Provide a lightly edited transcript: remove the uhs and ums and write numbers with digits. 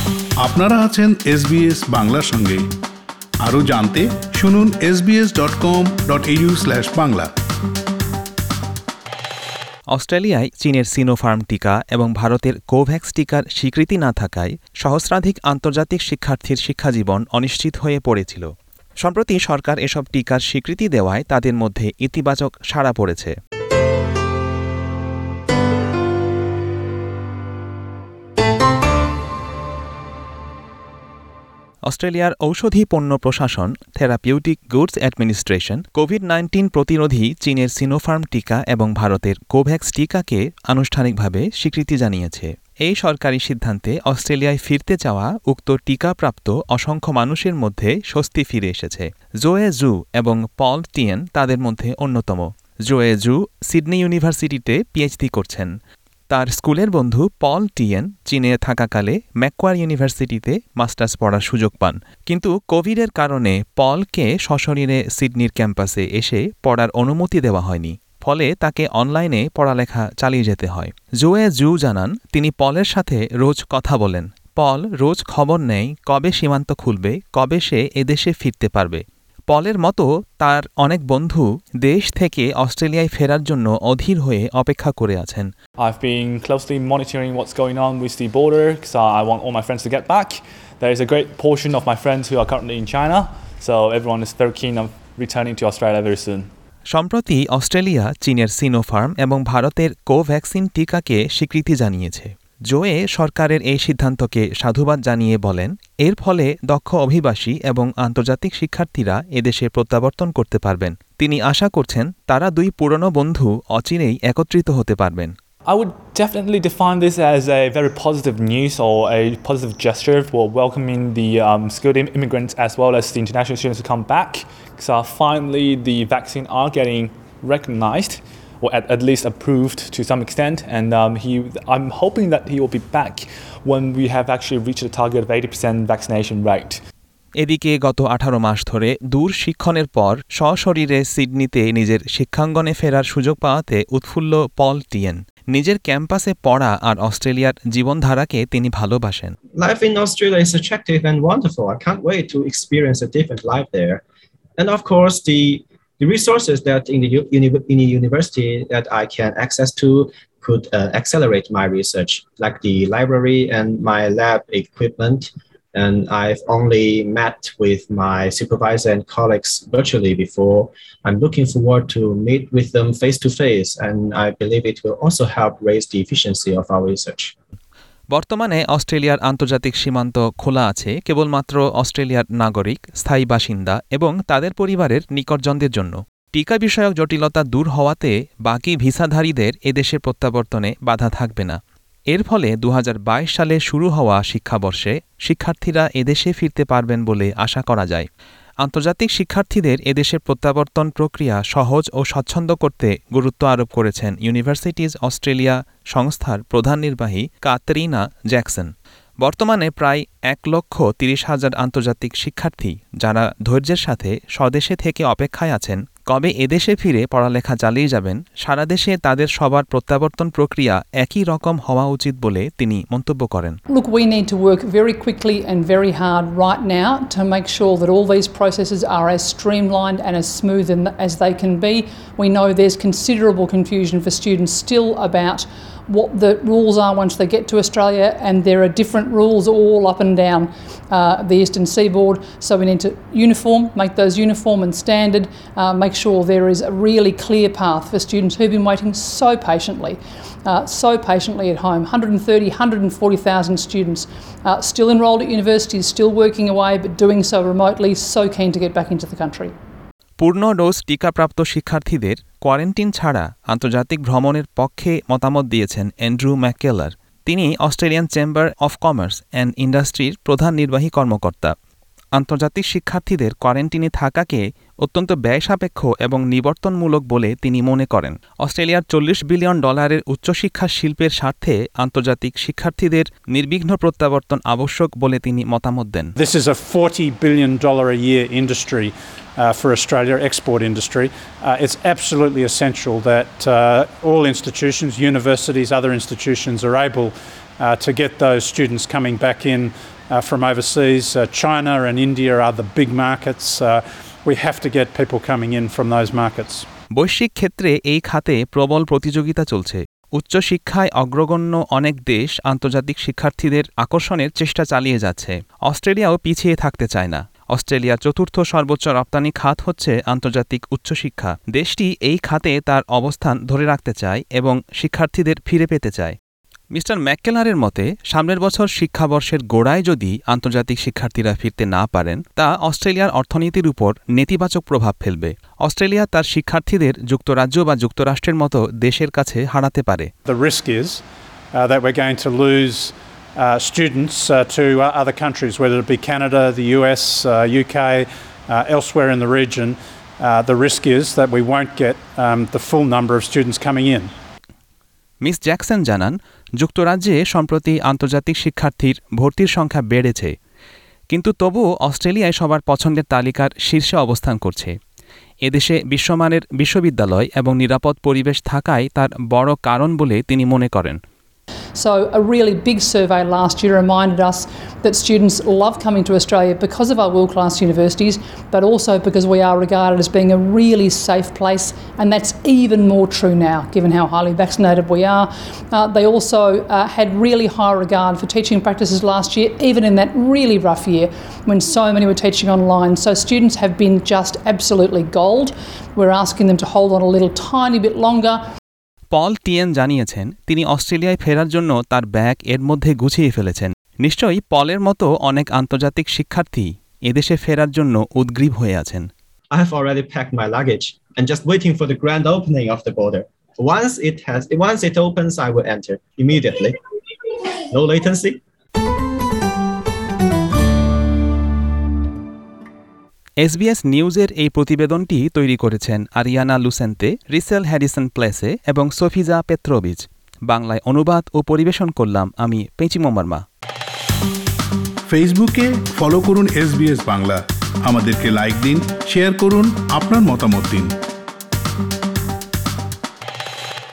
আপনারা আছেন SBS বাংলার সঙ্গে। আরও জানতে শুনুন sbs.com.au/bangla। অস্ট্রেলিয়ায় চীনের সিনোফার্ম টিকা এবং ভারতের কোভ্যাক্স টিকার স্বীকৃতি না থাকায় সহস্রাধিক আন্তর্জাতিক শিক্ষার্থীর শিক্ষাজীবন অনিশ্চিত হয়ে পড়েছিল। সম্প্রতি সরকার এসব টিকার স্বীকৃতি দেওয়ায় তাদের মধ্যে ইতিবাচক সাড়া পড়েছে। অস্ট্রেলিয়ার ঔষধি পণ্য প্রশাসন থেরাপিউটিক গুডস অ্যাডমিনিস্ট্রেশন কোভিড-19 প্রতিরোধী চীনের সিনোফার্ম টিকা এবং ভারতের কোভ্যাক্স টিকাকে আনুষ্ঠানিকভাবে স্বীকৃতি জানিয়েছে। এই সরকারি সিদ্ধান্তে অস্ট্রেলিয়ায় ফিরতে চাওয়া উক্ত টিকাপ্রাপ্ত অসংখ্য মানুষের মধ্যে স্বস্তি ফিরে এসেছে। জোয়ে জু এবং পল টিয়েন তাদের মধ্যে অন্যতম। জোয়ে জু সিডনি ইউনিভার্সিটিতে পিএইচডি করছেন। তার স্কুলের বন্ধু পল টিয়েন চীনে থাকাকালে ম্যাকোয়ার ইউনিভার্সিটিতে মাস্টার্স পড়ার সুযোগ পান, কিন্তু কোভিডের কারণে পলকে সশরীরে সিডনির ক্যাম্পাসে এসে পড়ার অনুমতি দেওয়া হয়নি। ফলে তাকে অনলাইনে পড়ালেখা চালিয়ে যেতে হয়। জোয়ে জু জানান, তিনি পলের সাথে রোজ কথা বলেন। পল রোজ খবর নেয় কবে সীমান্ত খুলবে, কবে সে এদেশে ফিরতে পারবে। পলের মতো তার অনেক বন্ধু দেশ থেকে অস্ট্রেলিয়ায় ফেরার জন্য অধীর হয়ে অপেক্ষা করে আছেন। I've been closely monitoring what's going on with the border because I want all my friends to get back. There is a great portion of my friends who are currently in China, so everyone is very keen on returning to Australia very soon. সম্প্রতি Australia চীনের Sinopharm এবং ভারতের কোভ্যাক্সিন টিকাকে স্বীকৃতি জানিয়েছে। জোয়ে সরকারের এই সিদ্ধান্তকে সাধুবাদ জানিয়ে বলেন, এর ফলে দক্ষ অভিবাসী এবং আন্তর্জাতিক শিক্ষার্থীরা এদেশে প্রত্যাবর্তন করতে পারবেন। তিনি আশা করছেন তারা দুই পুরনো বন্ধু অচিরেই একত্রিত হতে পারবেন। I would definitely define this as a very positive news or a positive gesture for welcoming the skilled immigrants as well as the international students to come back. So finally the vaccine are getting recognized or at least approved to some extent, and I'm hoping that he will be back when we have actually reached the target of 80% vaccination rate. এদিকে গত 18 মাস ধরে দূর শিক্ষণের পর সশরীরে সিডনিতে নিজের শিক্ষাঙ্গনে ফেরার সুযোগ পাওয়াতে উৎফুল্ল পল টিয়েন। নিজের ক্যাম্পাসে পড়া আর অস্ট্রেলিয়ার জীবনধারাকে তিনি ভালোবাসেন। Life in Australia is attractive and wonderful. I can't wait to experience a different life there. And of course, the resources that in the university that I can access to could accelerate my research, like the library and my lab equipment. And I've only met with my supervisor and colleagues virtually before. I'm looking forward to meet with them face to face, and I believe it will also help raise the efficiency of our research. বর্তমানে অস্ট্রেলিয়ার আন্তর্জাতিক সীমান্ত খোলা আছে কেবলমাত্র অস্ট্রেলিয়ার নাগরিক, স্থায়ী বাসিন্দা এবং তাদের পরিবারের নিকটজনদের জন্য। টিকা বিষয়ক জটিলতা দূর হওয়াতে বাকি ভিসাধারীদের এদেশে প্রত্যাবর্তনে বাধা থাকবে না। এর ফলে 2022 সালে শুরু হওয়া শিক্ষাবর্ষে শিক্ষার্থীরা এদেশে ফিরতে পারবেন বলে আশা করা যায়। আন্তর্জাতিক শিক্ষার্থীদের এদেশে প্রত্যাবর্তন প্রক্রিয়া সহজ ও স্বচ্ছন্দ করতে গুরুত্ব আরোপ করেছেন ইউনিভার্সিটিজ অস্ট্রেলিয়া সংস্থার প্রধান নির্বাহী কাতরিনা জ্যাকসন। বর্তমানে প্রায় 1,30,000 আন্তর্জাতিক শিক্ষার্থী যারা ধৈর্যের সাথে স্বদেশে থেকে অপেক্ষায় আছেন কবে এদেশে ফিরে পড়ালেখা চালিয়ে যাবেন, সারা দেশে তাদের সবার প্রত্যাবর্তন প্রক্রিয়া একই রকম হওয়া উচিত বলে তিনি মন্তব্য করেন। Look, we need to work very quickly and very hard right now to make sure that all these processes are as streamlined and as smooth as they can be. We know there's considerable confusion for students still about what the rules are once they get to Australia, and there are different rules all up and down the eastern seaboard, so we need to make those uniform and standard, make sure there is a really clear path for students who've been waiting so patiently at home. 140,000 students still enrolled at universities, still working away but doing so remotely, so keen to get back into the country. পূর্ণ dose টিকাপ্রাপ্ত শিক্ষার্থীদের quarantine ছাড়া আন্তর্জাতিক ভ্রমণের পক্ষে মতামত দিয়েছেন Andrew McKellar. তিনি Australian Chamber of Commerce and ইন্ডাস্ট্রির প্রধান নির্বাহী কর্মকর্তা। আন্তর্জাতিক শিক্ষার্থীদের কোয়ারেন্টিনে থাকাকে অত্যন্ত ব্যয়সাপেক্ষ এবং নিবর্তনমূলক বলে তিনি মনে করেন। অস্ট্রেলিয়ার $40 বিলিয়ন উচ্চশিক্ষা শিল্পের স্বার্থে আন্তর্জাতিক শিক্ষার্থীদের নির্বিঘ্ন প্রত্যাবর্তন আবশ্যক বলে তিনি মতামত দেন। This is a $40 billion a year industry for Australia, export industry. It's absolutely essential that all institutions, universities, other institutions are able to get those students coming back in from overseas. China and India are the big markets. We have to get people coming in from those markets. বৈশ্বিক ক্ষেত্রে এই খাতে প্রবল প্রতিযোগিতা চলছে। উচ্চশিক্ষায় অগ্রগণ্য অনেক দেশ আন্তর্জাতিক শিক্ষার্থীদের আকর্ষণের চেষ্টা চালিয়ে যাচ্ছে। অস্ট্রেলিয়াও পিছিয়ে থাকতে চায় না। অস্ট্রেলিয়ার চতুর্থ সর্বোচ্চ রপ্তানি খাত হচ্ছে আন্তর্জাতিক উচ্চশিক্ষা। দেশটি এই খাতে তার অবস্থান ধরে রাখতে চায় এবং শিক্ষার্থীদের ফিরে পেতে চায়। মিস্টার ম্যাককেলারের মতে সামনের বছর শিক্ষাবর্ষের গোড়ায় যদি আন্তর্জাতিক শিক্ষার্থীরা ফিরতে না পারেন তা অস্ট্রেলিয়ার অর্থনীতির উপর নেতিবাচক প্রভাব ফেলবে। অস্ট্রেলিয়া তার শিক্ষার্থীদের যুক্তরাজ্য বা যুক্তরাষ্ট্রের মতো দেশের কাছে হারাতে পারে। The risk is that we're going to lose students to other countries, whether it be Canada, the US, UK, elsewhere in the region. The risk is that we won't get the full number of students coming in. Miss Jackson জানান, যুক্তরাজ্যে সম্প্রতি আন্তর্জাতিক শিক্ষার্থীর ভর্তির সংখ্যা বেড়েছে, কিন্তু তবুও অস্ট্রেলিয়ায় সবার পছন্দের তালিকার শীর্ষে অবস্থান করছে। এদেশে বিশ্বমানের বিশ্ববিদ্যালয় এবং নিরাপদ পরিবেশ থাকাই তার বড় কারণ বলে তিনি মনে করেন। So a really big survey last year reminded us that students love coming to Australia because of our world-class universities, but also because we are regarded as being a really safe place, and that's even more true now, given how highly vaccinated we are. They also had really high regard for teaching practices last year, even in that really rough year when so many were teaching online. So students have been just absolutely gold. We're asking them to hold on a little tiny bit longer. Paul Tien জানিয়েছেন তিনি অস্ট্রেলিয়ায় ফেরার জন্য তার bag এর মধ্যে গুছিয়ে ফেলেছেন। নিশ্চয়ই পলের মতো অনেক আন্তর্জাতিক শিক্ষার্থী এদেশে ফেরার জন্য উদ্গ্রীব হয়ে আছেন। I have already packed my luggage and just waiting for the grand opening of the border. Once it opens, I will enter immediately. No latency. SBS নিউজের এই প্রতিবেদনটি তৈরি করেছেন আরিয়ানা লুসেন্তে, রিসেল হ্যারিসন প্লেসে এবং সোফিজা পেত্রোভিচ। বাংলায় অনুবাদ ও পরিবেশন করলাম আমি পেঁচিমো মার্মা। ফেসবুকে ফলো করুন SBS বাংলা। আমাদেরকে লাইক দিন, শেয়ার করুন, আপনার মতামত দিন।